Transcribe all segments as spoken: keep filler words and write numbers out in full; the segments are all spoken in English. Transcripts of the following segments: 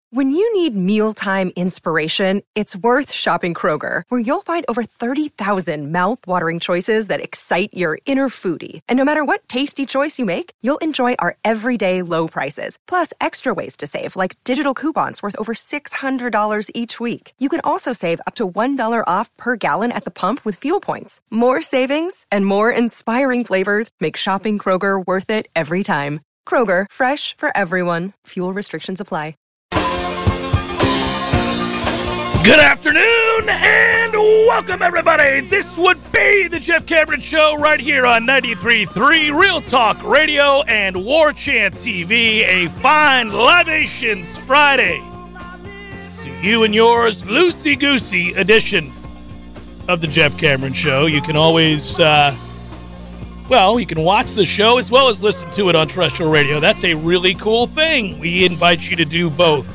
When you need mealtime inspiration, it's worth shopping Kroger, where you'll find over thirty thousand mouth-watering choices that excite your inner foodie. And no matter what tasty choice you make, you'll enjoy our everyday low prices, plus extra ways to save, like digital coupons worth over six hundred dollars each week. You can also save up to one dollar off per gallon at the pump with fuel points. More savings and more inspiring flavors make shopping Kroger worth it every time. Kroger, fresh for everyone. Fuel restrictions apply. Good afternoon and welcome, everybody. This would be the Jeff Cameron Show right here on ninety-three point three Real Talk Radio and War Chant T V. A fine Libations Friday to you and yours, loosey-goosey edition of the Jeff Cameron Show. You can always, uh, well, you can watch the show as well as listen to it on terrestrial radio. That's a really cool thing. We invite you to do both.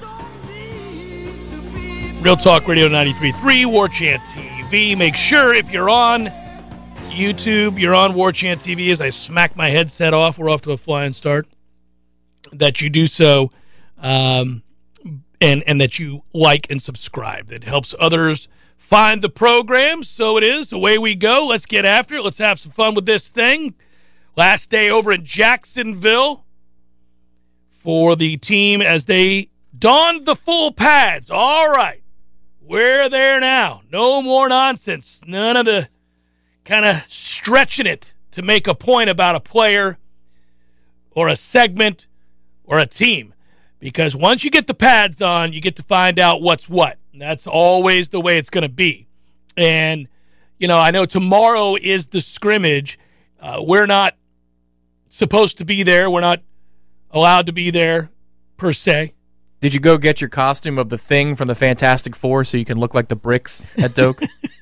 Real Talk Radio ninety-three point three, War Chant T V. Make sure if you're on YouTube, you're on War Chant T V, as I smack my headset off, we're off to a flying start, that you do so um, and, and that you like and subscribe. That helps others find the program. So it is. Away we go. Let's get after it. Let's have some fun with this thing. Last day over in Jacksonville for the team as they donned the full pads. All right. We're there now. No more nonsense. None of the kind of stretching it to make a point about a player or a segment or a team. Because once you get the pads on, you get to find out what's what. And that's always the way it's going to be. And, you know, I know tomorrow is the scrimmage. Uh, we're not supposed to be there. We're not allowed to be there, per se. Did you go get your costume of the Thing from the Fantastic Four so you can look like the bricks at Doak?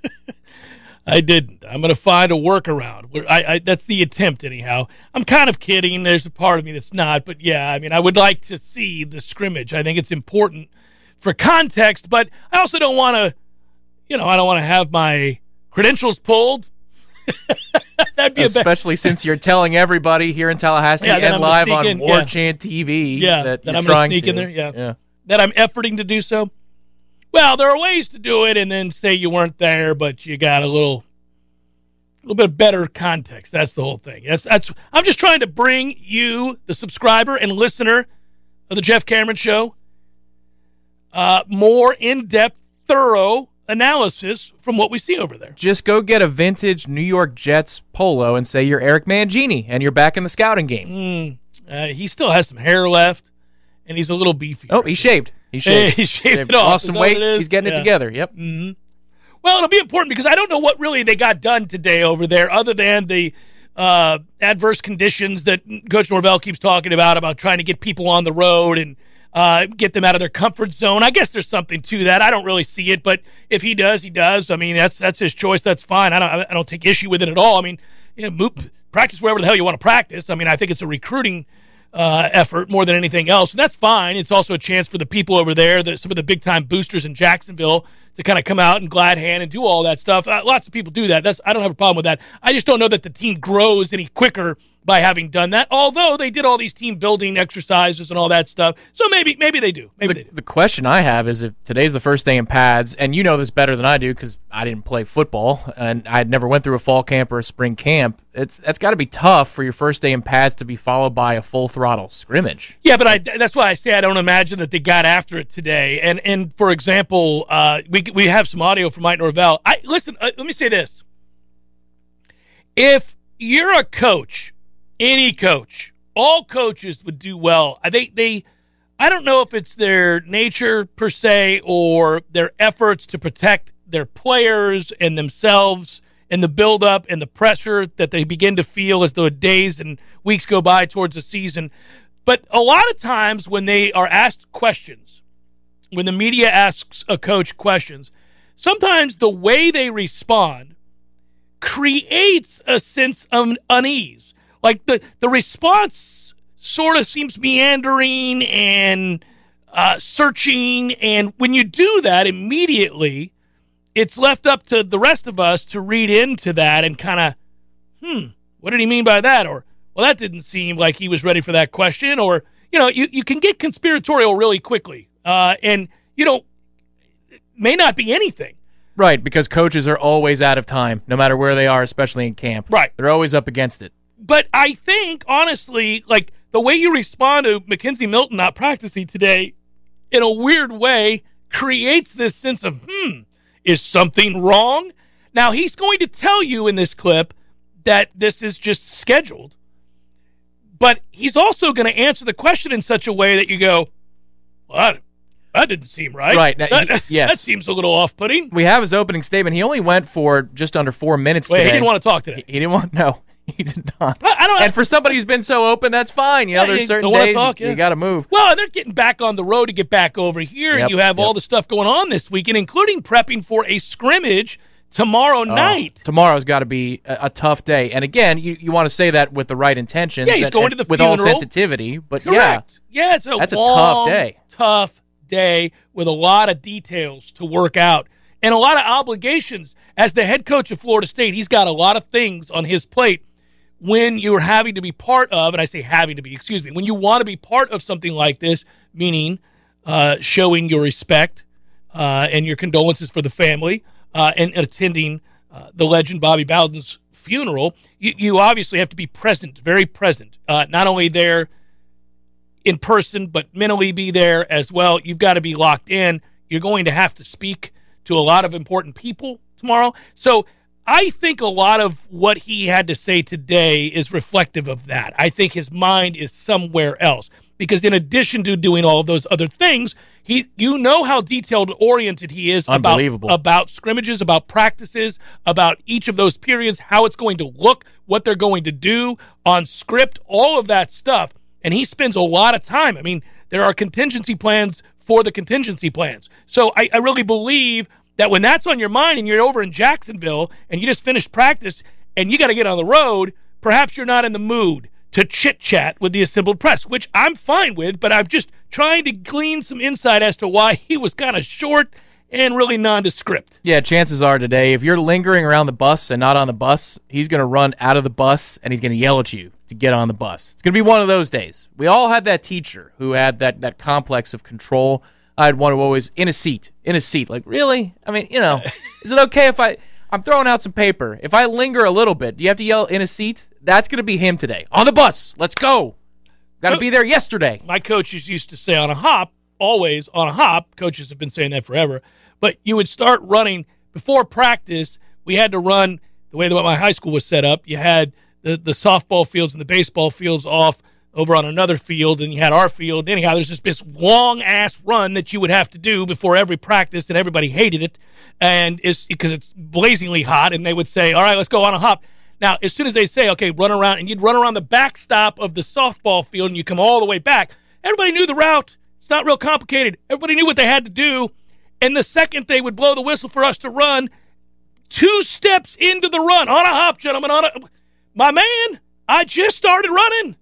I didn't. I'm going to find a workaround. I, I, that's the attempt, anyhow. I'm kind of kidding. There's a part of me that's not. But, yeah, I mean, I would like to see the scrimmage. I think it's important for context. But I also don't want to, you know, I don't want to have my credentials pulled. That'd be especially a since you're telling everybody here in Tallahassee yeah, and live on in, War yeah. Chant T V yeah, that, that you're I'm trying sneak to in there. Yeah. yeah, that I'm efforting to do so. Well, there are ways to do it, and then say you weren't there, but you got a little, little bit better context. That's the whole thing. That's that's. I'm just trying to bring you, the subscriber and listener of the Jeff Cameron Show, uh, more in-depth, thorough analysis from what we see over there. Just go get a vintage New York Jets polo and say you're Eric Mangini and you're back in the scouting game. Mm, uh, he still has some hair left, and he's a little beefy. Oh, he shaved. He shaved. he shaved, shaved it off. Lost some weight. He's getting yeah. it together. Yep. Mm-hmm. Well, it'll be important because I don't know what really they got done today over there other than the uh, adverse conditions that Coach Norvell keeps talking about, about trying to get people on the road and Uh, get them out of their comfort zone. I guess there's something to that. I don't really see it, but if he does, he does. I mean, that's that's his choice. That's fine. I don't I don't take issue with it at all. I mean, you know, move, practice wherever the hell you want to practice. I mean, I think it's a recruiting uh, effort more than anything else, and that's fine. It's also a chance for the people over there, the, some of the big-time boosters in Jacksonville, to kind of come out and glad hand and do all that stuff. Uh, lots of people do that. That's I don't have a problem with that. I just don't know that the team grows any quicker by having done that, although they did all these team-building exercises and all that stuff. So maybe maybe they do. Maybe the, they do. The question I have is if today's the first day in pads, and you know this better than I do because I didn't play football, and I never went through a fall camp or a spring camp, it's that's got to be tough for your first day in pads to be followed by a full-throttle scrimmage. Yeah, but I, that's why I say I don't imagine that they got after it today. And, and for example, uh, we we have some audio from Mike Norvell. I, listen, uh, let me say this. If you're a coach, any coach, all coaches would do well. They, they, I don't know if it's their nature per se or their efforts to protect their players and themselves and the buildup and the pressure that they begin to feel as though days and weeks go by towards the season. But a lot of times when they are asked questions, when the media asks a coach questions, sometimes the way they respond creates a sense of unease. Like the, the response sort of seems meandering and uh, searching, and when you do that immediately, it's left up to the rest of us to read into that and kind of, hmm, what did he mean by that? Or, well, that didn't seem like he was ready for that question. Or, you know, you, you can get conspiratorial really quickly Uh, and, you know, it may not be anything. Right, because coaches are always out of time, no matter where they are, especially in camp. Right. They're always up against it. But I think, honestly, like the way you respond to Mackenzie Milton not practicing today, in a weird way, creates this sense of, hmm, is something wrong? Now, he's going to tell you in this clip that this is just scheduled. But he's also going to answer the question in such a way that you go, well, that, that didn't seem right. Right. Now, that, he, yes. that seems a little off-putting. We have his opening statement. He only went for just under four minutes Wait, today. he didn't want to talk today. He, he didn't want, no. He did not. I, I don't. And for somebody who's been so open, that's fine. You know, Yeah, there's you certain don't wanna days talk, you, yeah. you got to move. Well, and they're getting back on the road to get back over here, Yep, and you have yep. all the stuff going on this weekend, including prepping for a scrimmage tomorrow Oh, night. Tomorrow's got to be a, a tough day. And again, you, you want to say that with the right intentions. Yeah, he's and, going and to the with all funeral. sensitivity. But Correct. Yeah, it's a That's a long, tough day. tough day with a lot of details to work out and a lot of obligations. As the head coach of Florida State, he's got a lot of things on his plate when you're having to be part of, and I say having to be, excuse me, when you want to be part of something like this, meaning uh, showing your respect uh, and your condolences for the family uh, and attending uh, the legend Bobby Bowden's funeral, you, you obviously have to be present, very present, uh, not only there in person, but mentally be there as well. You've got to be locked in. You're going to have to speak to a lot of important people tomorrow. So I think a lot of what he had to say today is reflective of that. I think his mind is somewhere else because in addition to doing all of those other things, he, you know how detailed oriented he is about, Unbelievable. about scrimmages, about practices, about each of those periods, how it's going to look, what they're going to do on script, all of that stuff. And he spends a lot of time. I mean, there are contingency plans for the contingency plans. So I, I really believe that when that's on your mind and you're over in Jacksonville and you just finished practice and you got to get on the road, perhaps you're not in the mood to chit-chat with the assembled press, which I'm fine with, but I'm just trying to glean some insight as to why he was kind of short and really nondescript. Yeah, chances are today, if you're lingering around the bus and not on the bus, he's going to run out of the bus and he's going to yell at you to get on the bus. It's going to be one of those days. We all had that teacher who had that, that complex of control. I had one who always, in a seat, in a seat. Like, really? I mean, you know, is it okay if I, I'm throwing out some paper. If I linger a little bit, do you have to yell in a seat? That's going to be him today. On the bus. Let's go. Got to be there yesterday. My coaches used to say on a hop, always on a hop. Coaches have been saying that forever. But you would start running before practice. We had to run the way that my high school was set up. You had the, the softball fields and the baseball fields off over on another field, and you had our field. Anyhow, there's just this long-ass run that you would have to do before every practice, and everybody hated it and it's because it's blazingly hot, and they would say, all right, let's go on a hop. Now, as soon as they say, okay, run around, and you'd run around the backstop of the softball field, and you come all the way back, everybody knew the route. It's not real complicated. Everybody knew what they had to do. And the second they would blow the whistle for us to run, two steps into the run, on a hop, gentlemen, on a, my man, I just started running.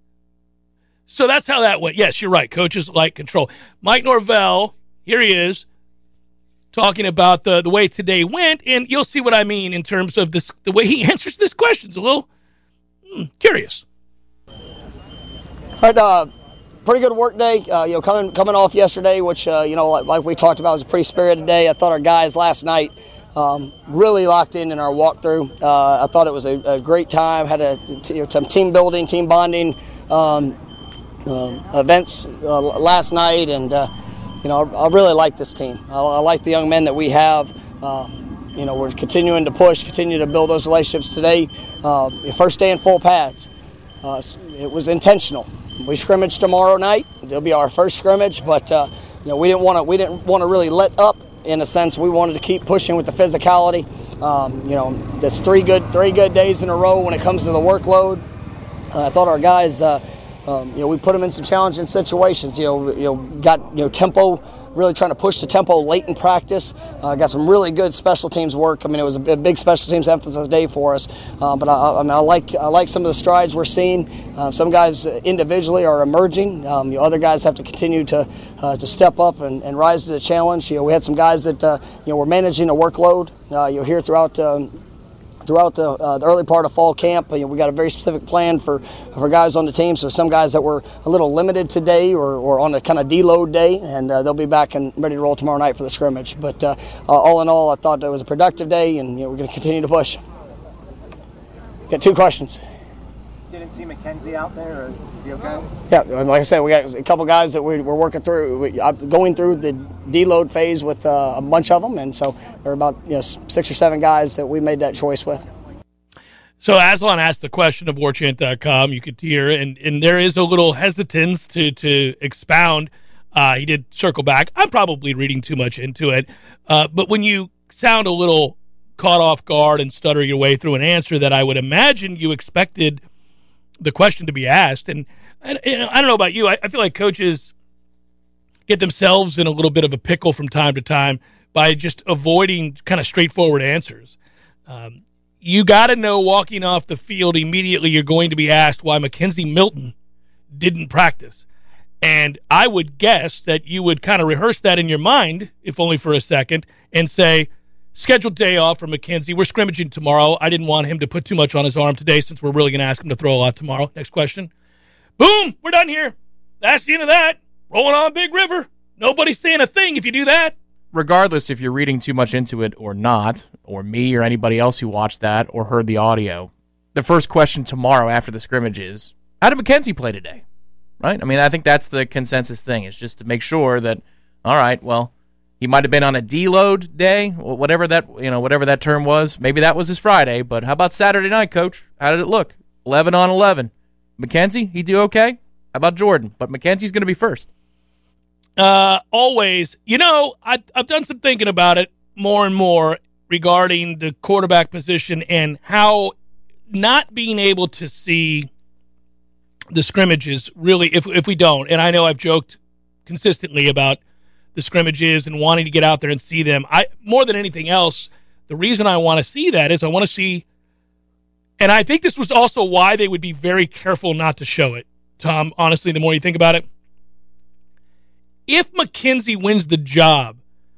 So that's how that went. Yes, you're right. Coaches like control. Mike Norvell, here he is, talking about the, the way today went, and you'll see what I mean in terms of this, the way he answers this question. It's a little hmm, curious. But, uh, pretty good work day. Uh, you know, coming coming off yesterday, which uh, you know, like, like we talked about, was a pretty spirited day. I thought our guys last night um, really locked in in our walkthrough. Uh, I thought it was a, a great time. Had a you know, some team building, team bonding um, uh, events uh, last night, and uh, you know, I, I really like this team. I, I like the young men that we have. Uh, you know, we're continuing to push, continue to build those relationships today. Uh, first day in full pads. Uh, it was intentional. We scrimmage tomorrow night. It'll be our first scrimmage, but uh, you know, we didn't want to. We didn't want to really let up. In a sense, we wanted to keep pushing with the physicality. Um, you know, that's three good three good days in a row when it comes to the workload. Uh, I thought our guys, uh, um, you know, we put them in some challenging situations. You know, you know, got you know tempo. Really trying to push the tempo late in practice. Uh, got some really good special teams work. I mean, it was a big special teams emphasis day for us. Uh, but I, I mean, I like I like some of the strides we're seeing. Uh, some guys individually are emerging. Um, you know, other guys have to continue to uh, to step up and, and rise to the challenge. You know, we had some guys that uh, you know were managing a workload. Uh, you'll hear throughout. Um, throughout the, uh, the early part of fall camp. You know, we got a very specific plan for, for guys on the team. So some guys that were a little limited today or, or on a kind of deload day, and uh, they'll be back and ready to roll tomorrow night for the scrimmage. But uh, uh, all in all, I thought it was a productive day, and you know, we're going to continue to push. Got two questions. Didn't see McKenzie out there, or is he okay? Yeah, like I said, we got a couple guys that we, we're working through. We, I'm going through the deload phase with uh, a bunch of them, and so there are about you know six or seven guys that we made that choice with. So Aslan asked the question of war chant dot com. You could hear, and, and there is a little hesitance to, to expound. Uh, he did circle back. I'm probably reading too much into it. Uh, but when you sound a little caught off guard and stutter your way through an answer that I would imagine you expected the question to be asked, and, and, and I don't know about you, I, I feel like coaches get themselves in a little bit of a pickle from time to time by just avoiding kind of straightforward answers. Um, you got to know walking off the field immediately you're going to be asked why McKenzie Milton didn't practice. And I would guess that you would kind of rehearse that in your mind, if only for a second, and say, scheduled day off for McKenzie. We're scrimmaging tomorrow. I didn't want him to put too much on his arm today since we're really going to ask him to throw a lot tomorrow. Next question. Boom, we're done here. That's the end of that. Rolling on Big River. Nobody's saying a thing if you do that. Regardless if you're reading too much into it or not, or me or anybody else who watched that or heard the audio, the first question tomorrow after the scrimmage is, how did McKenzie play today? Right? I mean, I think that's the consensus thing. It's just to make sure that, all right, well, he might have been on a deload day, whatever that you know, whatever that term was. Maybe that was his Friday, but how about Saturday night, Coach? How did it look? eleven on eleven. McKenzie, he do okay? How about Jordan? But McKenzie's going to be first. Uh, always. You know, I, I've done some thinking about it more and more regarding the quarterback position and how not being able to see the scrimmages really, if if we don't, and I know I've joked consistently about the scrimmages and wanting to get out there and see them. I more than anything else, the reason I want to see that is I want to see, and I think this was also why they would be very careful not to show it, Tom, honestly, the more you think about it. If McKenzie wins the job,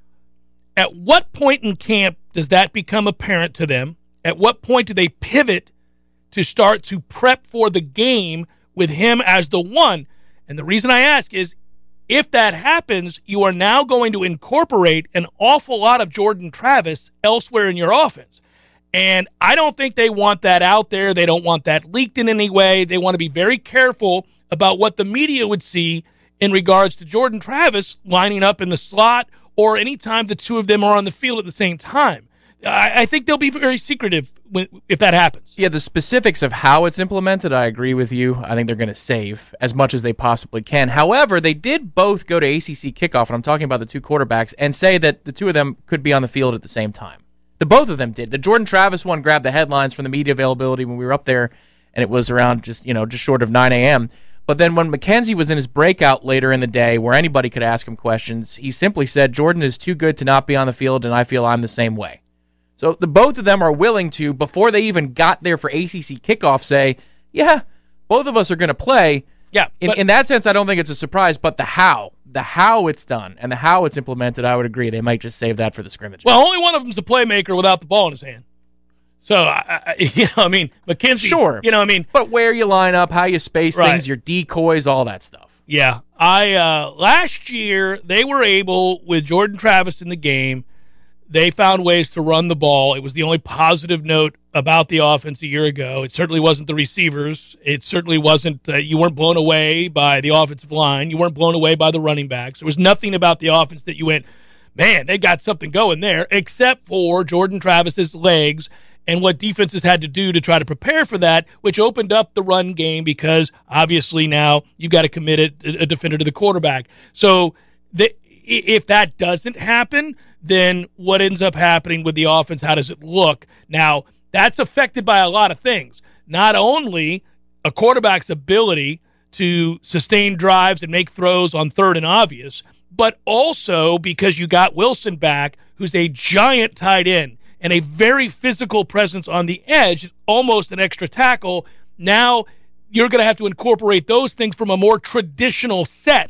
at what point in camp does that become apparent to them? At what point do they pivot to start to prep for the game with him as the one? And the reason I ask is, if that happens, you are now going to incorporate an awful lot of Jordan Travis elsewhere in your offense. And I don't think they want that out there. They don't want that leaked in any way. They want to be very careful about what the media would see in regards to Jordan Travis lining up in the slot or anytime the two of them are on the field at the same time. I, I think they'll be very secretive when, if that happens. Yeah, the specifics of how it's implemented, I agree with you. I think they're going to save as much as they possibly can. However, they did both go to A C C kickoff, and I'm talking about the two quarterbacks, and say that the two of them could be on the field at the same time. The both of them did. The Jordan Travis one grabbed the headlines from the media availability when we were up there, and it was around just, you know, just short of nine a.m. But then when McKenzie was in his breakout later in the day where anybody could ask him questions, he simply said, Jordan is too good to not be on the field, and I feel I'm the same way. So the both of them are willing to, before they even got there for A C C kickoff, say, yeah, both of us are going to play. Yeah. In, in that sense, I don't think it's a surprise, but the how, the how it's done and the how it's implemented, I would agree. They might just save that for the scrimmage. Well, only one of them's a playmaker without the ball in his hand. So, I, I, you know, I mean, McKenzie. Sure. You know, I mean. But where you line up, how you space Right. things, your decoys, all that stuff. Yeah. I uh, last year, they were able, with Jordan Travis in the game, they found ways to run the ball. It was the only positive note about the offense a year ago. It certainly wasn't the receivers. It certainly wasn't, uh, you weren't blown away by the offensive line. You weren't blown away by the running backs. There was nothing about the offense that you went, man, they got something going there, except for Jordan Travis's legs and what defenses had to do to try to prepare for that, which opened up the run game because obviously now you've got to commit a, a defender to the quarterback. So the, if that doesn't happen, then what ends up happening with the offense, how does it look? Now, that's affected by a lot of things. Not only a quarterback's ability to sustain drives and make throws on third and obvious, but also because you got Wilson back, who's a giant tight end and a very physical presence on the edge, almost an extra tackle. Now you're going to have to incorporate those things from a more traditional set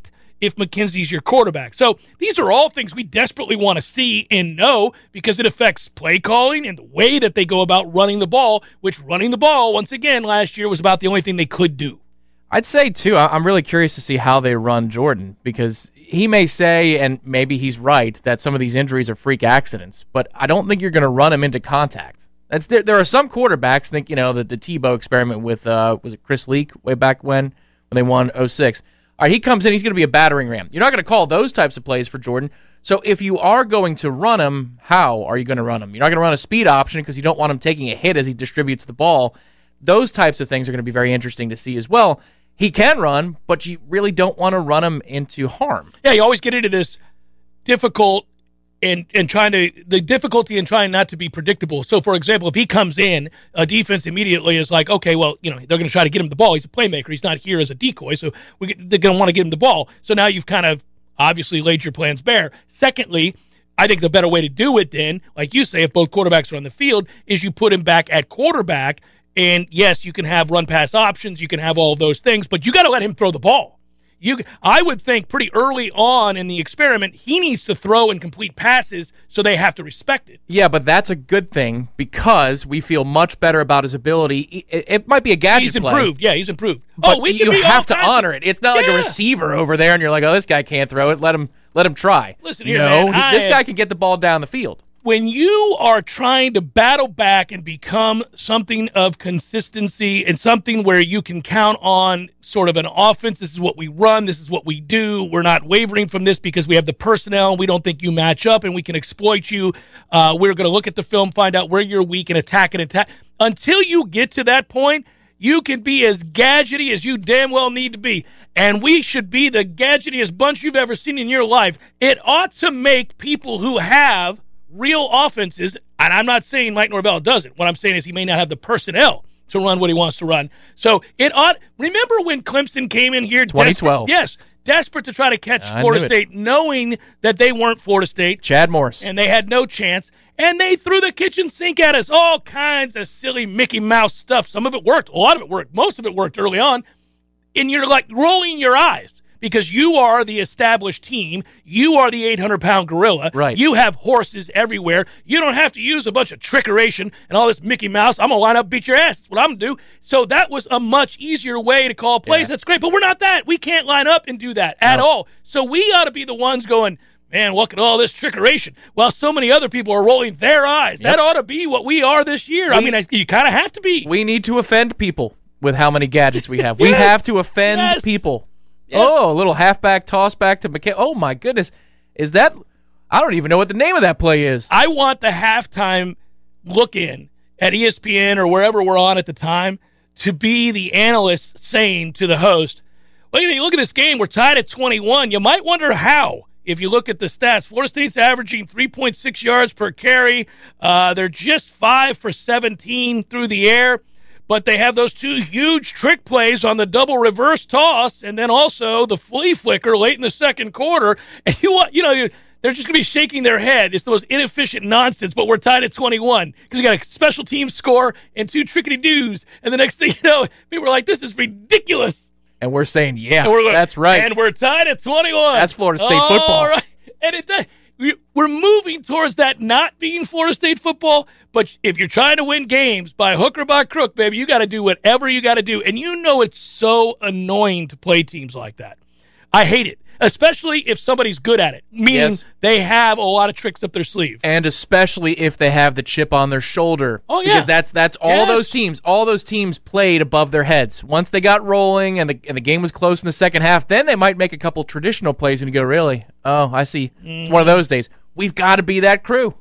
if McKenzie's your quarterback. So these are all things we desperately want to see and know because it affects play calling and the way that they go about running the ball, which running the ball, once again, last year was about the only thing they could do. I'd say, too, I'm really curious to see how they run Jordan because he may say, and maybe he's right, that some of these injuries are freak accidents, but I don't think you're going to run him into contact. That's, there, there are some quarterbacks, think, you know, the, the Tebow experiment with, uh, was it Chris Leak way back when, when they won oh six. All right, he comes in, he's going to be a battering ram. You're not going to call those types of plays for Jordan. So if you are going to run him, how are you going to run him? You're not going to run a speed option because you don't want him taking a hit as he distributes the ball. Those types of things are going to be very interesting to see as well. He can run, but you really don't want to run him into harm. Yeah, you always get into this difficult and and trying to the difficulty in trying not to be predictable. So, for example, if he comes in, a defense immediately is like, okay, well, you know, they're going to try to get him the ball. He's a playmaker. He's not here as a decoy, so we get, they're going to want to get him the ball. So now you've kind of obviously laid your plans bare. Secondly, I think the better way to do it then, like you say, if both quarterbacks are on the field, is you put him back at quarterback. And, yes, you can have run-pass options. You can have all of those things, but you got to let him throw the ball. You, I would think pretty early on in the experiment, he needs to throw and complete passes so they have to respect it. Yeah, but that's a good thing because we feel much better about his ability. It, it might be a gadget He's play. improved. Yeah, he's improved. But oh, we can you be have to all honor it. It's not like yeah. a receiver over there and you're like, oh, this guy can't throw it. Let him let him try. Listen here, no, man, he, this I, guy can get the ball down the field. When you are trying to battle back and become something of consistency and something where you can count on sort of an offense, this is what we run, this is what we do, we're not wavering from this because we have the personnel and we don't think you match up and we can exploit you. Uh, we're going to look at the film, find out where you're weak and attack and attack. Until you get to that point, you can be as gadgety as you damn well need to be. And we should be the gadgetiest bunch you've ever seen in your life. It ought to make people who have real offenses, and I'm not saying Mike Norvell doesn't. What I'm saying is he may not have the personnel to run what he wants to run. So it ought. Remember when Clemson came in here? twenty twelve. Desperate, yes, desperate to try to catch I Florida knew it. State, knowing that they weren't Florida State. Chad Morris. And they had no chance. And they threw the kitchen sink at us. All kinds of silly Mickey Mouse stuff. Some of it worked. A lot of it worked. Most of it worked early on. And you're like rolling your eyes. Because you are the established team. You are the eight hundred pound gorilla. Right. You have horses everywhere. You don't have to use a bunch of trickeration and all this Mickey Mouse. I'm going to line up, beat your ass. That's what I'm going to do. So that was a much easier way to call plays. Yeah. That's great. But we're not that. We can't line up and do that at No. all. So we ought to be the ones going, man, look at all this trickeration. While so many other people are rolling their eyes. Yep. That ought to be what we are this year. We, I mean, I, you kind of have to be. We need to offend people with how many gadgets we have. We Yes. have to offend Yes. people. Yes. Oh, a little halfback toss back to McKay. Oh, my goodness. Is that – I don't even know what the name of that play is. I want the halftime look-in at E S P N or wherever we're on at the time to be the analyst saying to the host, well, you know, you look at this game, we're tied at twenty-one. You might wonder how if you look at the stats. Florida State's averaging three point six yards per carry. Uh, they're just five for seventeen through the air. But they have those two huge trick plays on the double reverse toss and then also the flea flicker late in the second quarter. And you want, you know, you, they're just going to be shaking their head. It's the most inefficient nonsense, but we're tied at twenty-one because you got a special team score and two trickety-doos. And the next thing you know, people are like, this is ridiculous. And we're saying, yeah, And we're going, that's right. And we're tied at twenty-one. That's Florida State All football. Right. And it does. We're moving towards that not being Florida State football, but if you're trying to win games by hook or by crook, baby, you got to do whatever you got to do. And you know it's so annoying to play teams like that. I hate it, especially if somebody's good at it, meaning Yes. they have a lot of tricks up their sleeve. And especially if they have the chip on their shoulder. Oh, yeah. Because that's that's all Yes. those teams. All those teams played above their heads. Once they got rolling and the and the game was close in the second half, then they might make a couple traditional plays and you go, really? Oh, I see. It's one of those days. We've got to be that crew.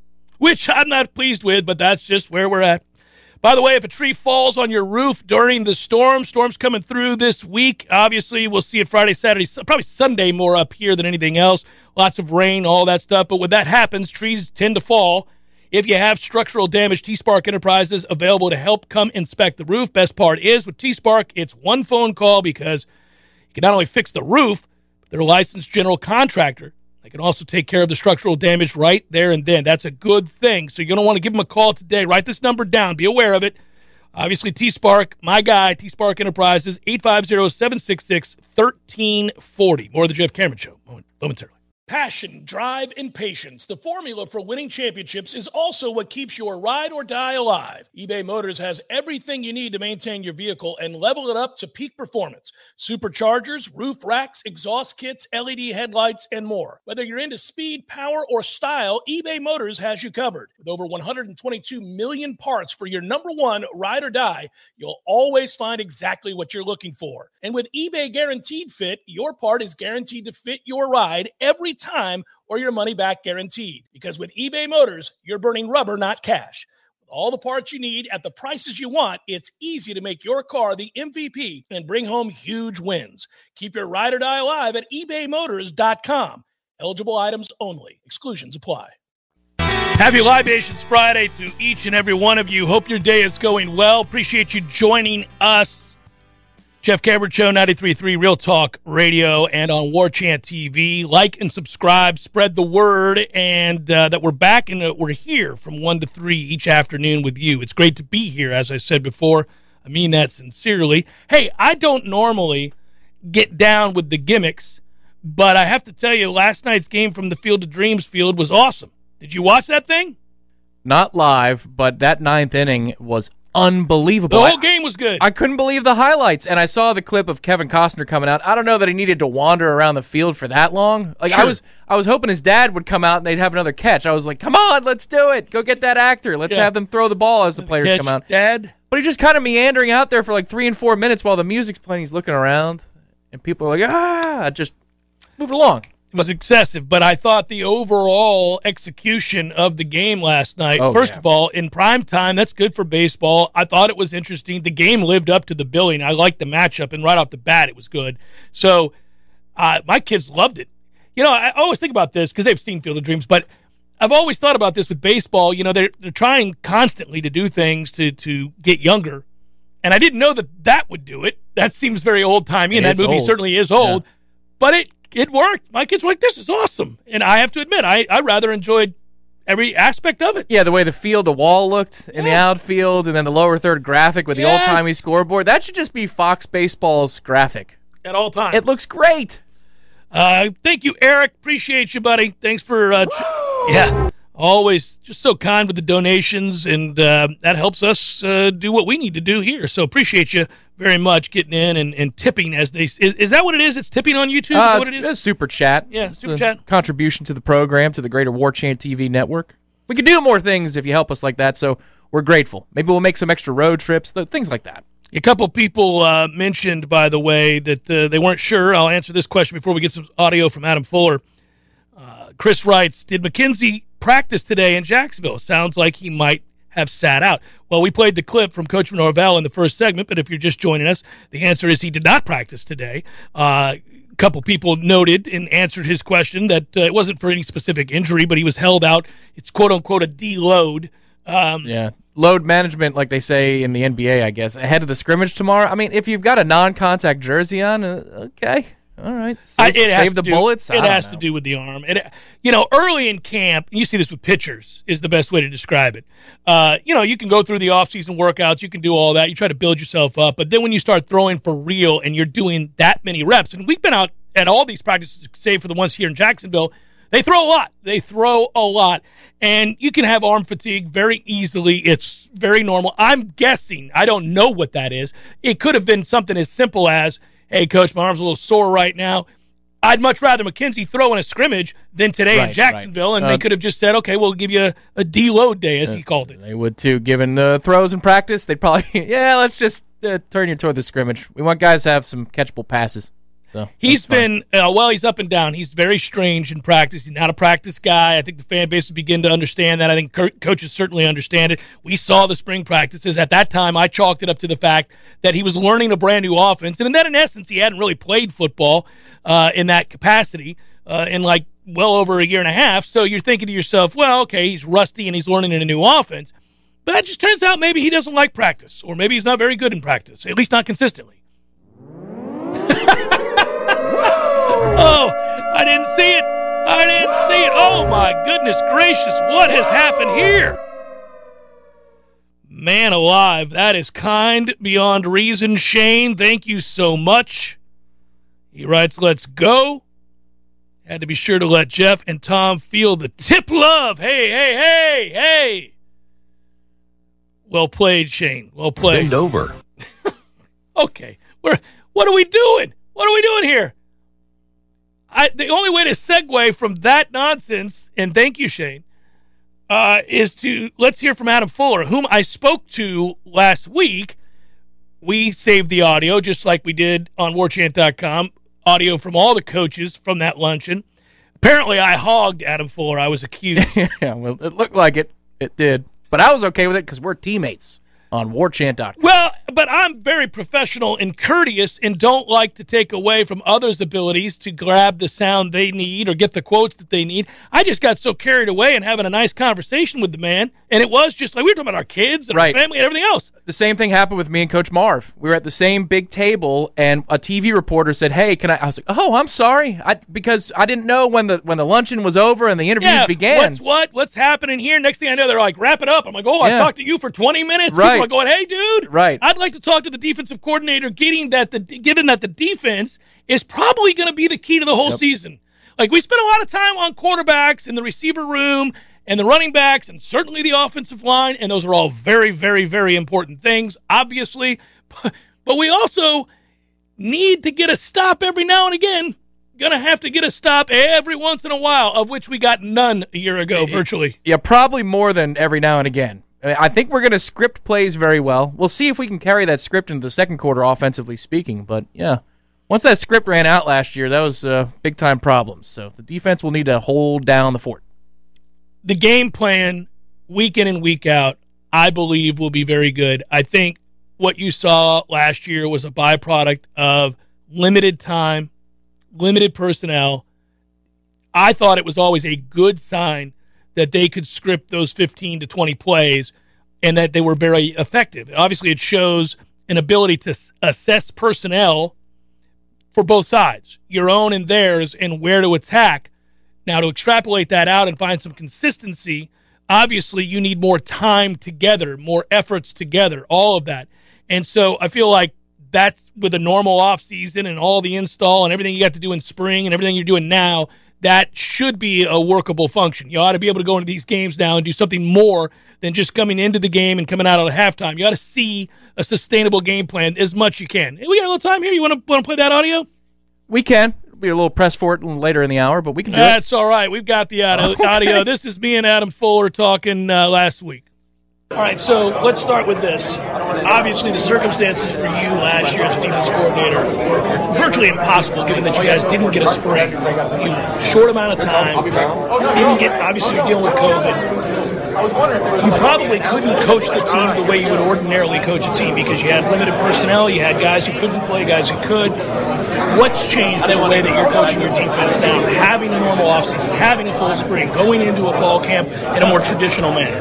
Which I'm not pleased with, but that's just where we're at. By the way, if a tree falls on your roof during the storm, storm's coming through this week. Obviously, we'll see it Friday, Saturday, probably Sunday more up here than anything else. Lots of rain, all that stuff. But when that happens, trees tend to fall. If you have structural damage, T-Spark Enterprises available to help come inspect the roof. Best part is with T-Spark, it's one phone call because you can not only fix the roof, but they're a licensed general contractor. They can also take care of the structural damage right there and then. That's a good thing. So you're going to want to give them a call today. Write this number down. Be aware of it. Obviously, T-Spark, my guy, T-Spark Enterprises, eight five zero, seven six six, one three four zero. More of the Jeff Cameron Show momentarily. Passion, drive, and patience. The formula for winning championships is also what keeps your ride or die alive. eBay Motors has everything you need to maintain your vehicle and level it up to peak performance. Superchargers, roof racks, exhaust kits, L E D headlights, and more. Whether you're into speed, power, or style, eBay Motors has you covered. With over one hundred twenty-two million parts for your number one ride or die, you'll always find exactly what you're looking for. And with eBay Guaranteed Fit, your part is guaranteed to fit your ride every time or your money back guaranteed. Because with eBay Motors, you're burning rubber, not cash. With all the parts you need at the prices you want, it's easy to make your car the M V P and bring home huge wins. Keep your ride or die alive at ebay motors dot com. Eligible items only. Exclusions apply. Happy Libations Friday to each and every one of you. Hope your day is going well. Appreciate you joining us. Jeff Cameron Show, ninety-three point three Real Talk Radio and on War Chant T V. Like and subscribe, spread the word, and uh, that we're back and uh, we're here from one to three each afternoon with you. It's great to be here, as I said before. I mean that sincerely. Hey, I don't normally get down with the gimmicks, but I have to tell you, last night's game from the Field of Dreams field was awesome. Did you watch that thing? Not live, but that ninth inning was unbelievable. The whole game was good. I, I couldn't believe the highlights, and I saw the clip of Kevin Costner coming out. I don't know that he needed to wander around the field for that long. Like sure. I was I was hoping his dad would come out and they'd have another catch. I was like, come on, let's do it. Go get that actor. Let's yeah. have them throw the ball as the players catch, come out. Dad. But he's just kind of meandering out there for like three and four minutes while the music's playing. He's looking around, and people are like, ah, just move along. It was excessive, but I thought the overall execution of the game last night, oh, first yeah. of all, in prime time, that's good for baseball. I thought it was interesting. The game lived up to the billing. I liked the matchup, and right off the bat, it was good. So uh, my kids loved it. You know, I always think about this because they've seen Field of Dreams, but I've always thought about this with baseball. You know, they're, they're trying constantly to do things to, to get younger, and I didn't know that that would do it. That seems very old-timey, and that movie old. certainly is old, yeah. but it It worked. My kids were like, this is awesome. And I have to admit, I, I rather enjoyed every aspect of it. Yeah, the way the field, the wall looked in yeah. the outfield, and then the lower third graphic with the yes. old-timey scoreboard. That should just be Fox Baseball's graphic. At all times. It looks great. Uh, thank you, Eric. Appreciate you, buddy. Thanks for, uh, tr- yeah, always just so kind with the donations, and uh, that helps us uh, do what we need to do here. So appreciate you very much getting in and, and tipping as they is, is that what it is? It's tipping on YouTube? Uh, is what it's, it is? it's super chat. Yeah, it's super a chat. Contribution to the program, to the greater War Chant T V network. We could do more things if you help us like that, so we're grateful. Maybe we'll make some extra road trips, th- things like that. A couple people uh, mentioned, by the way, that uh, they weren't sure. I'll answer this question before we get some audio from Adam Fuller. Uh, Chris writes, did McKenzie practice today in Jacksonville? Sounds like he might have sat out. Well, we played the clip from Coach Norvell in the first segment, but if you're just joining us, the answer is he did not practice today. Uh, a couple people noted and answered his question that uh, it wasn't for any specific injury, but he was held out. It's quote-unquote a deload. Um, yeah. Load management, like they say in the N B A, I guess, ahead of the scrimmage tomorrow. I mean, if you've got a non-contact jersey on, uh, okay. All right. Save, I, it save the do, bullets? It has know. to do with the arm. It, you know, early in camp, and you see this with pitchers, is the best way to describe it. Uh, you know, you can go through the off-season workouts. You can do all that. You try to build yourself up. But then when you start throwing for real and you're doing that many reps, and we've been out at all these practices, save for the ones here in Jacksonville, they throw a lot. They throw a lot. And you can have arm fatigue very easily. It's very normal. I'm guessing, I don't know what that is. It could have been something as simple as, hey, Coach, my arm's a little sore right now. I'd much rather McKenzie throw in a scrimmage than today right, in Jacksonville, right. and uh, they could have just said, okay, we'll give you a, a deload day, as uh, he called it. They would, too. Given the throws in practice, they'd probably, yeah, let's just uh, turn you toward the scrimmage. We want guys to have some catchable passes. So he's been, uh, well, he's up and down. He's very strange in practice. He's not a practice guy. I think the fan base will begin to understand that. I think co- coaches certainly understand it. We saw the spring practices. At that time, I chalked it up to the fact that he was learning a brand new offense. And that, in essence, he hadn't really played football uh, in that capacity uh, in like well over a year and a half. So you're thinking to yourself, well, okay, he's rusty and he's learning in a new offense. But that just turns out maybe he doesn't like practice, or maybe he's not very good in practice, at least not consistently. Oh, I didn't see it. I didn't see it. Oh, my goodness gracious. What has happened here? Man alive, that is kind beyond reason. Shane, thank you so much. He writes, let's go. Had to be sure to let Jeff and Tom feel the tip love. Hey, hey, hey, hey. Well played, Shane. Well played. Bend over. Okay. We're, what are we doing? What are we doing here? I, the only way to segue from that nonsense, and thank you, Shane, uh, is to let's hear from Adam Fuller, whom I spoke to last week. We saved the audio just like we did on war chant dot com. Audio from all the coaches from that luncheon. Apparently, I hogged Adam Fuller. I was accused. Yeah, well, it looked like it. It did. But I was okay with it because we're teammates on war chant dot com. Well, but I'm very professional and courteous and don't like to take away from others' abilities to grab the sound they need or get the quotes that they need. I just got so carried away in having a nice conversation with the man, and it was just like we were talking about our kids and right. our family and everything else. The same thing happened with me and Coach Marv. We were at the same big table, and a T V reporter said, "Hey, can I?" I was like, "Oh, I'm sorry," I, because I didn't know when the when the luncheon was over and the interviews yeah, began. What's what? What's happening here? Next thing I know, they're like, "Wrap it up." I'm like, "Oh, I yeah. talked to you for twenty minutes." Right. People are going, "Hey, dude, right? I'd like to talk to the defensive coordinator, getting that the given that the defense is probably going to be the key to the whole yep. season." Like we spent a lot of time on quarterbacks in the receiver room and the running backs and certainly the offensive line, and those are all very, very, very important things, obviously. But we also need to get a stop every now and again. Going to have to get a stop every once in a while, of which we got none a year ago, virtually. Yeah, probably more than every now and again. I think we're going to script plays very well. We'll see if we can carry that script into the second quarter, offensively speaking. But, yeah, once that script ran out last year, that was uh, big-time problems. So the defense will need to hold down the fort. The game plan, week in and week out, I believe will be very good. I think what you saw last year was a byproduct of limited time, limited personnel. I thought it was always a good sign that they could script those fifteen to twenty plays and that they were very effective. Obviously, it shows an ability to assess personnel for both sides, your own and theirs, and where to attack. Now, to extrapolate that out and find some consistency, obviously you need more time together, more efforts together, all of that. And so I feel like that's with a normal offseason and all the install and everything you got to do in spring and everything you're doing now, that should be a workable function. You ought to be able to go into these games now and do something more than just coming into the game and coming out at halftime. You ought to see a sustainable game plan as much as you can. Hey, we got a little time here. You want to want to play that audio? We can. Be a little press for it later in the hour, but we can do That's it. That's all right. We've got the audio. Okay. audio. This is me and Adam Fuller talking uh, last week. All right, so let's start with this. Obviously, the circumstances for you last year as a defense coordinator were virtually impossible, given that you guys didn't get a spring. You short amount of time. Didn't get. Obviously, you're dealing with COVID. You probably couldn't coach the team the way you would ordinarily coach a team because you had limited personnel, you had guys who couldn't play, guys who could. What's changed in the way that you're coaching your defense now, having a normal offseason, having a full spring, going into a fall camp in a more traditional manner?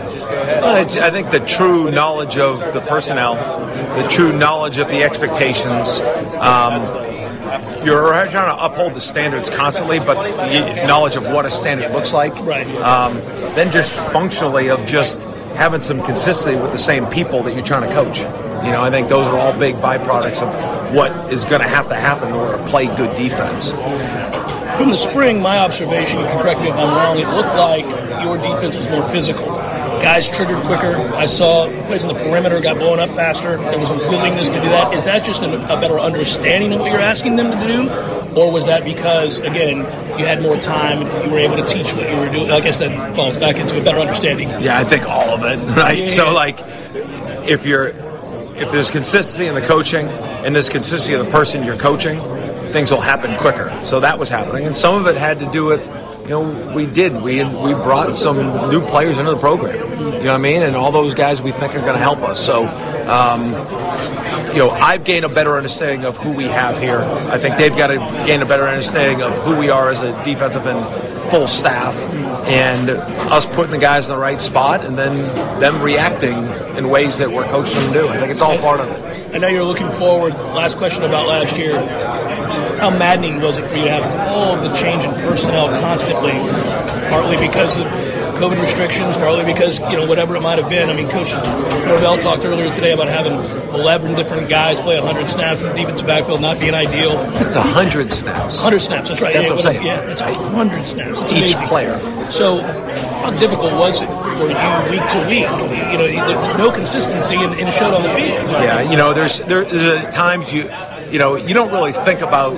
I think the true knowledge of the personnel, the true knowledge of the expectations, um, you're trying to uphold the standards constantly, but the knowledge of what a standard looks like. Right. Um, then just functionally of just having some consistency with the same people that you're trying to coach. You know, I think those are all big byproducts of what is going to have to happen in order to play good defense. From the spring, my observation, you can correct me if I'm wrong, it looked like your defense was more physical. Guys triggered quicker. I saw plays on the perimeter got blown up faster. There was a willingness to do that. Is that just a, a better understanding of what you're asking them to do? Or was that because, again, you had more time and you were able to teach what you were doing? I guess that falls back into a better understanding. Yeah, I think all of it, right? Yeah. So, like, if you're if there's consistency in the coaching and there's consistency of the person you're coaching, things will happen quicker. So that was happening. And some of it had to do with, you know, we did. We we brought some new players into the program. You know what I mean? And all those guys we think are going to help us. So, um, you know, I've gained a better understanding of who we have here. I think they've got to gain a better understanding of who we are as a defensive and full staff, and us putting the guys in the right spot, and then them reacting in ways that we're coaching them to do. I think it's all part of it. I know you're looking forward. Last question about last year. How maddening was it for you to have all of the change in personnel constantly, partly because of COVID restrictions, partly because, you know, whatever it might have been. I mean, Coach Norvell talked earlier today about having eleven different guys play one hundred snaps in the defensive backfield not being ideal. It's one hundred snaps. one hundred snaps, that's right. That's yeah, what I'm saying. Yeah, it's one hundred snaps. It's Each amazing. player. So how difficult was it for you week to week? You know, there's no consistency and it showed on the field. Yeah, you know, there's there, there's times you, you know, you don't really think about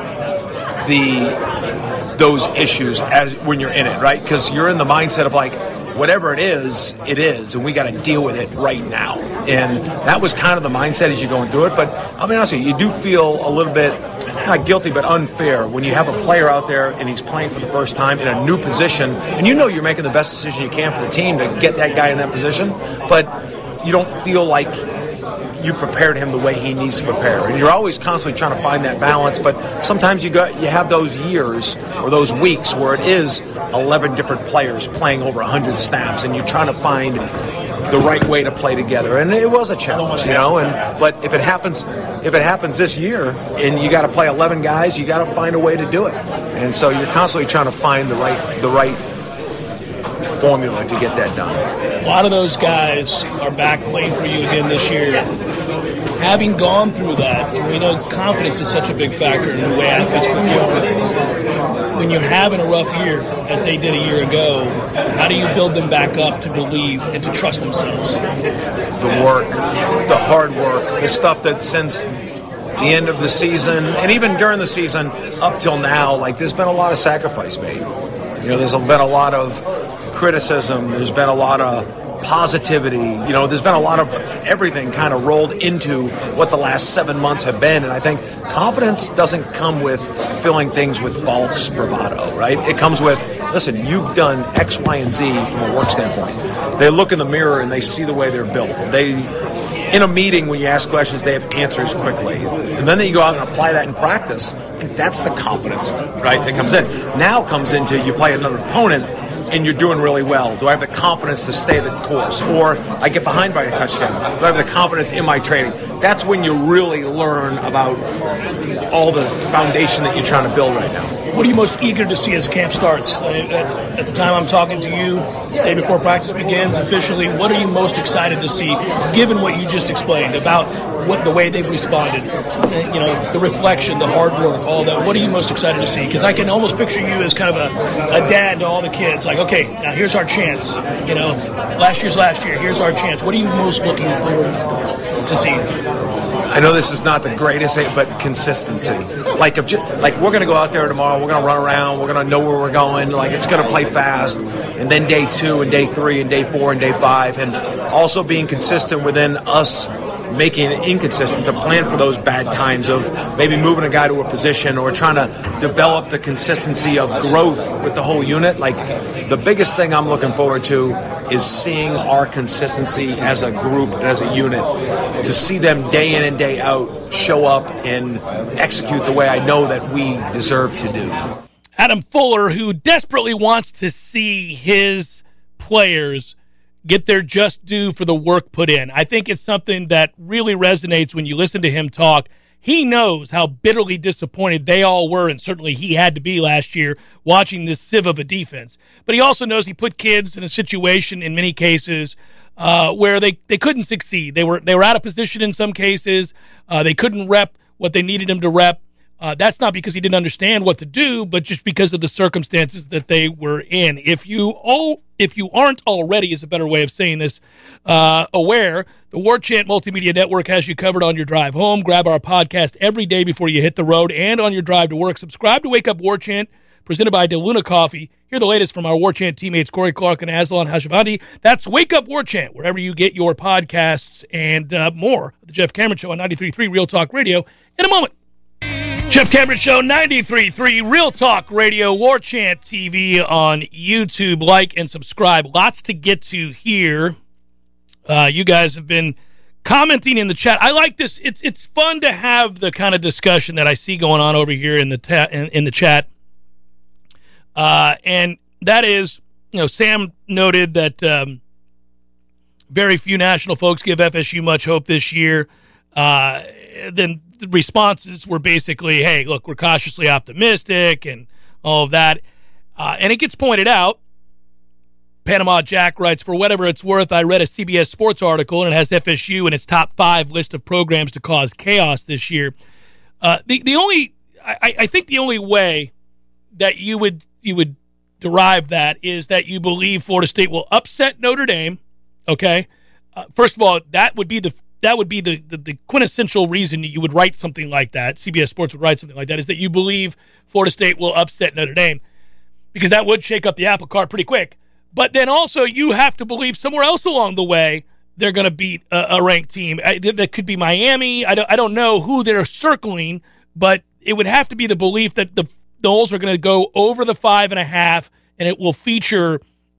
the those issues as when you're in it, right? Because you're in the mindset of like, whatever it is, it is, and we got to deal with it right now. And that was kind of the mindset as you're going through it. But I'll be honest with you, you do feel a little bit, not guilty, but unfair when you have a player out there and he's playing for the first time in a new position, and you know you're making the best decision you can for the team to get that guy in that position, but you don't feel like you prepared him the way he needs to prepare. And you're always constantly trying to find that balance, but sometimes you got you have those years or those weeks where it is eleven different players playing over one hundred snaps, and you're trying to find the right way to play together. And it was a challenge, you know, and but if it happens if it happens this year and you got to play eleven guys, you got to find a way to do it. And so you're constantly trying to find the right the right formula to get that done. A lot of those guys are back playing for you again this year. Having gone through that, we know confidence is such a big factor in the way athletes perform. When you're having a rough year, as they did a year ago, how do you build them back up to believe and to trust themselves? The work, the hard work, the stuff that since the end of the season, and even during the season up till now, like there's been a lot of sacrifice made. You know, there's been a lot of criticism, there's been a lot of positivity, you know, there's been a lot of everything kind of rolled into what the last seven months have been, and I think confidence doesn't come with filling things with false bravado, right? It comes with, listen, you've done X, Y, and Z from a work standpoint. They look in the mirror and they see the way they're built. They, in a meeting, when you ask questions, they have answers quickly. And then you go out and apply that in practice, and that's the confidence, right, that comes in. Now comes into you play another opponent, and you're doing really well. Do I have the confidence to stay the course? Or I get behind by a touchdown. Do I have the confidence in my training? That's when you really learn about all the foundation that you're trying to build right now. What are you most eager to see as camp starts? At, at the time I'm talking to you, this day before practice begins officially, what are you most excited to see, given what you just explained about what the way they've responded, you know, the reflection, the hard work, all that? What are you most excited to see? Because I can almost picture you as kind of a, a dad to all the kids, like, okay, now here's our chance. You know, last year's last year, here's our chance. What are you most looking forward to see? I know this is not the greatest, but consistency. Like, if, like we're going to go out there tomorrow, we're going to run around, we're going to know where we're going, like it's going to play fast, and then day two and day three and day four and day five, and also being consistent within us making it inconsistent to plan for those bad times of maybe moving a guy to a position or trying to develop the consistency of growth with the whole unit. Like, the biggest thing I'm looking forward to is seeing our consistency as a group and as a unit, to see them day in and day out show up and execute the way I know that we deserve to do. Adam Fuller, who desperately wants to see his players get their just due for the work put in. I think it's something that really resonates when you listen to him talk. He knows how bitterly disappointed they all were, and certainly he had to be last year watching this sieve of a defense. But he also knows he put kids in a situation in many cases uh, where they, they couldn't succeed. They were they were out of position in some cases. Uh, they couldn't rep what they needed them to rep. Uh, that's not because he didn't understand what to do, but just because of the circumstances that they were in. If you all, if you aren't already, is a better way of saying this, uh, aware, the War Chant Multimedia Network has you covered on your drive home. Grab our podcast every day before you hit the road and on your drive to work. Subscribe to Wake Up War Chant, presented by DeLuna Coffee. Hear the latest from our War Chant teammates Corey Clark and Aslan Hashabandi. That's Wake Up War Chant, wherever you get your podcasts, and uh, more. The Jeff Cameron Show on ninety-three point three Real Talk Radio in a moment. Jeff Cameron Show, ninety-three point three Real Talk Radio, War Chant T V on YouTube. Like and subscribe. Lots to get to here. Uh, you guys have been commenting in the chat. I like this. It's it's fun to have the kind of discussion that I see going on over here in the ta- in, in the chat. Uh, and that is, you know, Sam noted that um, very few national folks give F S U much hope this year. Uh, then the responses were basically, hey, look, we're cautiously optimistic and all of that. Uh, and it gets pointed out Panama Jack writes, for whatever it's worth, I read a C B S Sports article, and it has F S U in its top five list of programs to cause chaos this year. Uh, the the only I, I think the only way that you would you would derive that is that you believe Florida State will upset Notre Dame. Okay, uh, first of all, that would be the that would be the, the the quintessential reason that you would write something like that. C B S Sports would write something like that, is that you believe Florida State will upset Notre Dame, because that would shake up the apple cart pretty quick. But then also you have to believe somewhere else along the way they're going to beat a, a ranked team. I, that could be Miami. I don't, I don't know who they're circling, but it would have to be the belief that the Noles are going to go over the five and a half, and it will feature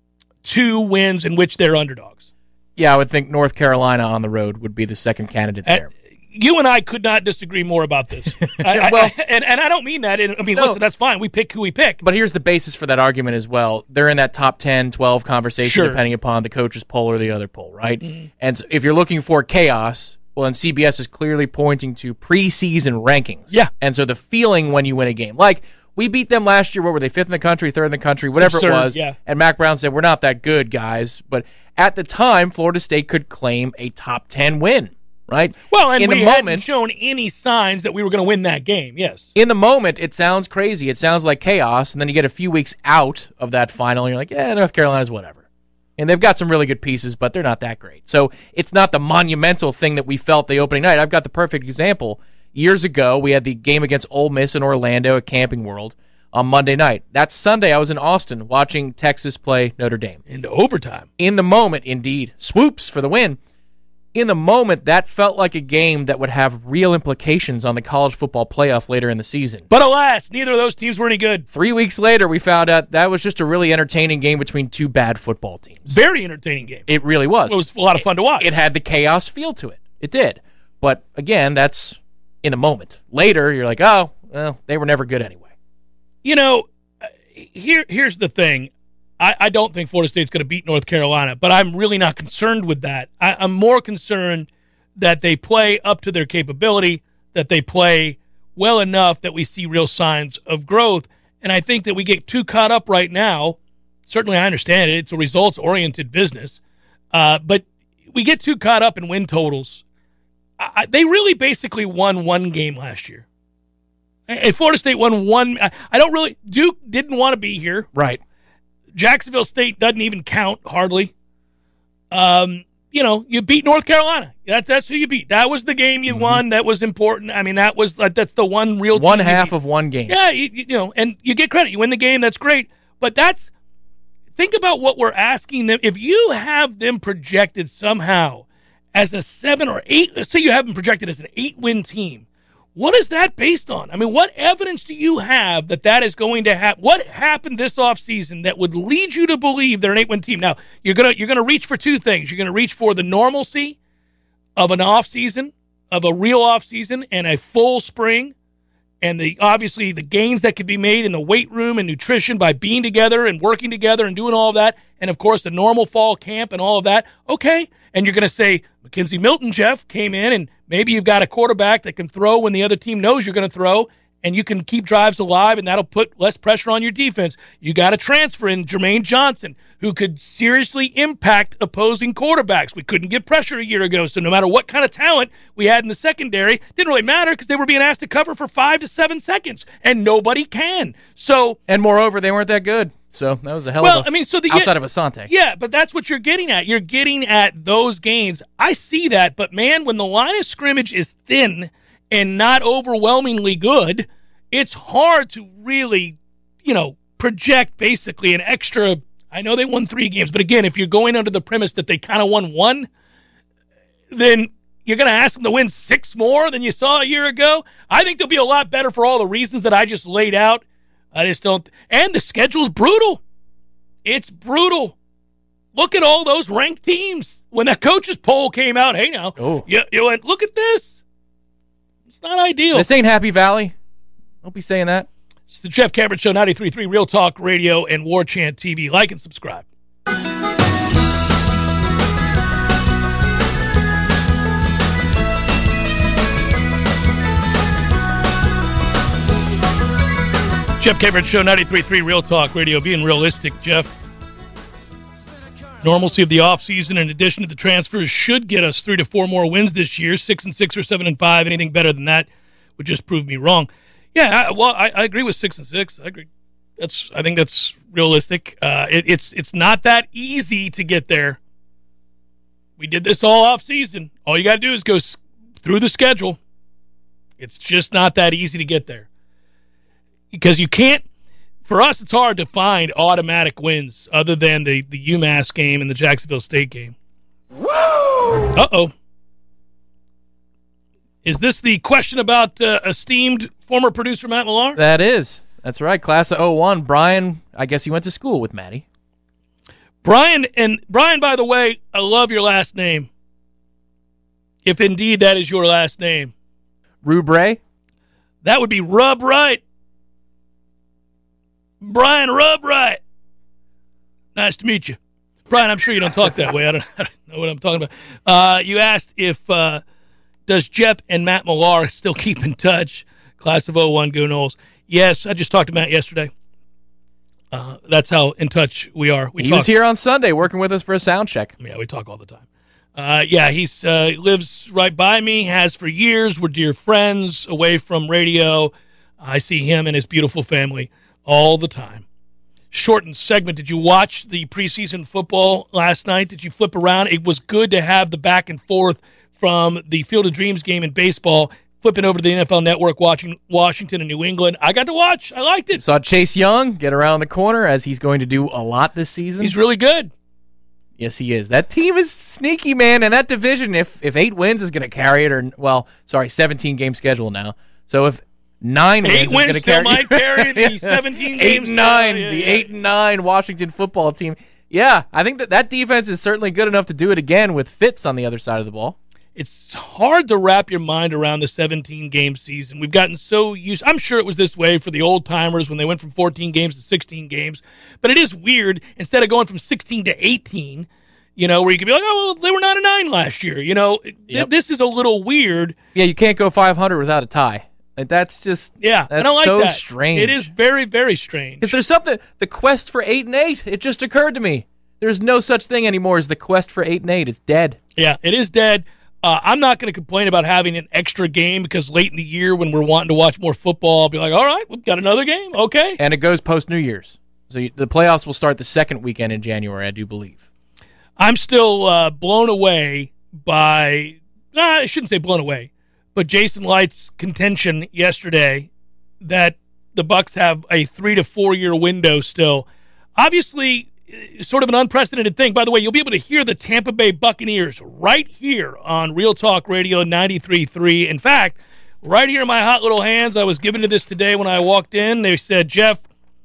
two wins in which they're underdogs. Yeah, I would think North Carolina on the road would be the second candidate there. And you and I could not disagree more about this. I, well, I, and, and I don't mean that. In, I mean, no. listen, that's fine. We pick who we pick. But here's the basis for that argument as well. They're in that top ten, twelve conversation, Sure. depending upon the coach's poll or the other poll, right? Mm-hmm. And so if you're looking for chaos, well, then C B S is clearly pointing to preseason rankings. Yeah. And so the feeling when you win a game, like we beat them last year, what were they, fifth in the country, third in the country, whatever Absurd, it was. yeah. And Mac Brown said, we're not that good, guys. But at the time, Florida State could claim a top ten win. Right? Well, and in we the hadn't moment, shown any signs that we were going to win that game, yes. In the moment, it sounds crazy. It sounds like chaos, and then you get a few weeks out of that final, and you're like, yeah, North Carolina's whatever. And they've got some really good pieces, but they're not that great. So it's not the monumental thing that we felt the opening night. I've got the perfect example. Years ago, we had the game against Ole Miss in Orlando at Camping World on Monday night. That Sunday, I was in Austin watching Texas play Notre Dame. Into overtime. In the moment, indeed. Swoops for the win. In the moment, that felt like a game that would have real implications on the college football playoff later in the season. But alas, neither of those teams were any good. Three weeks later, we found out that was just a really entertaining game between two bad football teams. Very entertaining game. It really was. It was a lot of fun to watch. It, it had the chaos feel to it. It did. But again, that's in a moment. Later, you're like, oh, well, they were never good anyway. You know, here here's the thing. I, I don't think Florida State's going to beat North Carolina, but I'm really not concerned with that. I, I'm more concerned that they play up to their capability, that they play well enough that we see real signs of growth. And I think that we get too caught up right now. Certainly I understand it. It's a results-oriented business. Uh, but we get too caught up in win totals. I, they really basically won one game last year. And Florida State won one. I, I don't really – Duke didn't want to be here. Right. Jacksonville State doesn't even count, hardly. Um, you know, you beat North Carolina. That's that's who you beat. That was the game you mm-hmm. won. That was important. I mean, that was that's the one real one team half of one game. Yeah, you, you know, and you get credit. You win the game. That's great. But that's think about what we're asking them. If you have them projected somehow as a seven or eight, let's say you have them projected as an eight-win team. What is that based on? I mean, what evidence do you have that that is going to happen? What happened this offseason that would lead you to believe they're an eight-win team? Now, you're going to you're going to reach for two things. You're going to reach for the normalcy of an offseason, of a real offseason, and a full spring, and the obviously the gains that could be made in the weight room and nutrition by being together and working together and doing all of that, and, of course, the normal fall camp and all of that. Okay, and you're going to say, Mackenzie Milton, Jeff, came in, and maybe you've got a quarterback that can throw when the other team knows you're going to throw, and you can keep drives alive, and that'll put less pressure on your defense. You got to transfer in Jermaine Johnson, who could seriously impact opposing quarterbacks. We couldn't get pressure a year ago, so no matter what kind of talent we had in the secondary, didn't really matter because they were being asked to cover for five to seven seconds, and nobody can. So, and moreover, they weren't that good. So that was a hell well, of a, I mean, so the, outside of Asante. Yeah, but that's what you're getting at. You're getting at those gains. I see that, but man, when the line of scrimmage is thin and not overwhelmingly good, it's hard to really, you know, project basically an extra. I know they won three games, but again, if you're going under the premise that they kind of won one, then you're going to ask them to win six more than you saw a year ago. I think they'll be a lot better for all the reasons that I just laid out. I just don't. And the schedule's brutal. It's brutal. Look at all those ranked teams. When that coaches poll came out, hey now, oh. you, you went, look at this. It's not ideal. This ain't Happy Valley. Don't be saying that. It's the Jeff Cameron Show, ninety-three point three Real Talk Radio and War Chant T V. Like and subscribe. Jeff Cameron Show, ninety-three point three Real Talk Radio. Being realistic, Jeff. Normalcy of the offseason, in addition to the transfers, should get us three to four more wins this year. Six and six or seven and five. Anything better than that would just prove me wrong. Yeah, I, well, I, I agree with six and six. I agree. That's I think that's realistic. Uh, it, it's it's not that easy to get there. We did this all off season. All you got to do is go s- through the schedule. It's just not that easy to get there because you can't. For us, it's hard to find automatic wins other than the, the UMass game and the Jacksonville State game. Woo! Uh-oh. Is this the question about uh, esteemed former producer Matt Millar? That is. That's right. Class of oh one. Brian, I guess you went to school with Matty. Brian, and Brian, by the way, I love your last name. If indeed that is your last name. Rubre? That would be Rub Right. Brian Rub Right. Nice to meet you. Brian, I'm sure you don't talk that way. I don't, I don't know what I'm talking about. Uh, you asked if, uh, does Jeff and Matt Millar still keep in touch? Class of oh one, go Noles. Yes, I just talked to Matt yesterday. Uh, that's how in touch we are. We he talk. was here on Sunday working with us for a sound check. Yeah, we talk all the time. Uh, yeah, he's uh, lives right by me, has for years. We're dear friends away from radio. I see him and his beautiful family all the time. Shortened segment. Did you watch the preseason football last night? Did you flip around? It was good to have the back and forth from the Field of Dreams game in baseball, flipping over to the N F L Network, watching Washington and New England. I got to watch. I liked it. Saw Chase Young get around the corner, as he's going to do a lot this season. He's really good. Yes, he is. That team is sneaky, man, and that division, if if eight wins is going to carry it, or, well, sorry, seventeen-game schedule now. So if nine eight wins, wins is going to carry might carry the seventeen eight games. and nine, yeah, the yeah. eight and nine Washington football team. Yeah, I think that that defense is certainly good enough to do it again with Fitz on the other side of the ball. It's hard to wrap your mind around the seventeen-game season. We've gotten so used. I'm sure it was this way for the old-timers when they went from fourteen games to sixteen games. But it is weird, instead of going from sixteen to eighteen, you know, where you could be like, oh, well, they were nine and nine last year. You know, th- Yep. this is a little weird. Yeah, you can't go five hundred without a tie. Like, that's just Yeah, that's I don't like so that. strange. It is very, very strange. Because there's something, the quest for eight and eight, it just occurred to me. There's no such thing anymore as the quest for eight and eight. It's dead. Yeah, it is dead. Uh, I'm not going to complain about having an extra game because late in the year when we're wanting to watch more football, I'll be like, all right, we've got another game. Okay. And it goes post New Year's. So you, the playoffs will start the second weekend in January, I do believe. I'm still uh, blown away by, nah, I shouldn't say blown away, but Jason Light's contention yesterday that the Bucs have a three to four year window still. Obviously, sort of an unprecedented thing. By the way, you'll be able to hear the Tampa Bay Buccaneers right here on Real Talk Radio ninety-three point three. In fact, right here in my hot little hands, I was given to this today when I walked in. They said, Jeff,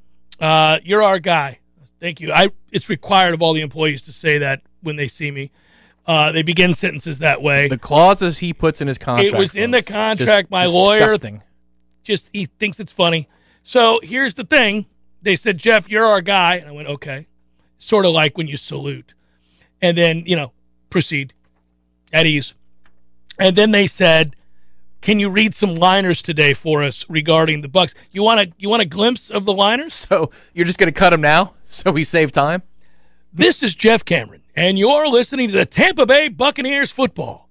uh, you're our guy. Thank you. I. It's required of all the employees to say that when they see me. Uh, they begin sentences that way. The clauses he puts in his contract. It was in the folks. contract. Just My lawyer disgusting. just he thinks it's funny. So here's the thing. They said, Jeff, you're our guy. And I went, okay. Sort of like when you salute. And then, you know, proceed at ease. And then they said, can you read some liners today for us regarding the Bucs? You want a, you want a glimpse of the liners? So you're just going to cut him now so we save time? This is Jeff Cameron, and you're listening to the Tampa Bay Buccaneers football.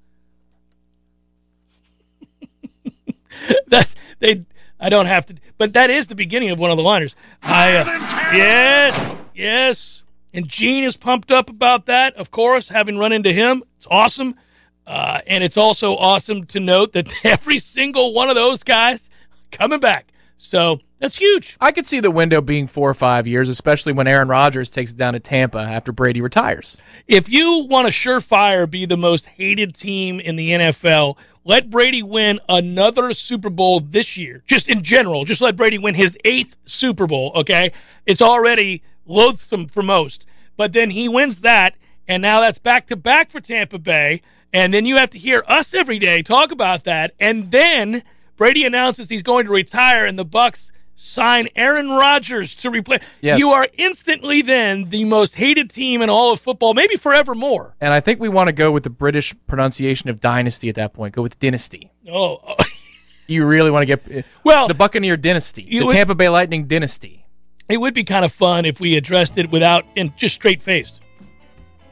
that they, I don't have to, but that is the beginning of one of the liners. I, uh, yes, yes, and Gene is pumped up about that. Of course, having run into him, it's awesome, uh, and it's also awesome to note that every single one of those guys coming back. So that's huge. I could see the window being four or five years, especially when Aaron Rodgers takes it down to Tampa after Brady retires. If you want to surefire be the most hated team in the N F L, let Brady win another Super Bowl this year. Just in general, just let Brady win his eighth Super Bowl, okay? It's already loathsome for most. But then he wins that, and now that's back-to-back for Tampa Bay, and then you have to hear us every day talk about that, and then Brady announces he's going to retire, and the Bucs sign Aaron Rodgers to replace. Yes. You are instantly then the most hated team in all of football, maybe forevermore. And I think we want to go with the British pronunciation of dynasty at that point. Go with dynasty. Oh, oh. You really want to get Well, the Buccaneer dynasty, the would, Tampa Bay Lightning dynasty. It would be kind of fun if we addressed it without and just straight faced.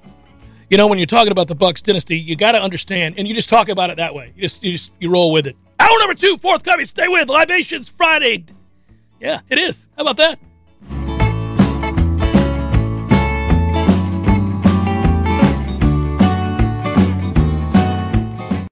You know, when you're talking about the Bucks dynasty, you got to understand, and you just talk about it that way. You just, you just you roll with it. Hour number two, forthcoming. Stay with Libations Friday. Yeah, it is. How about that?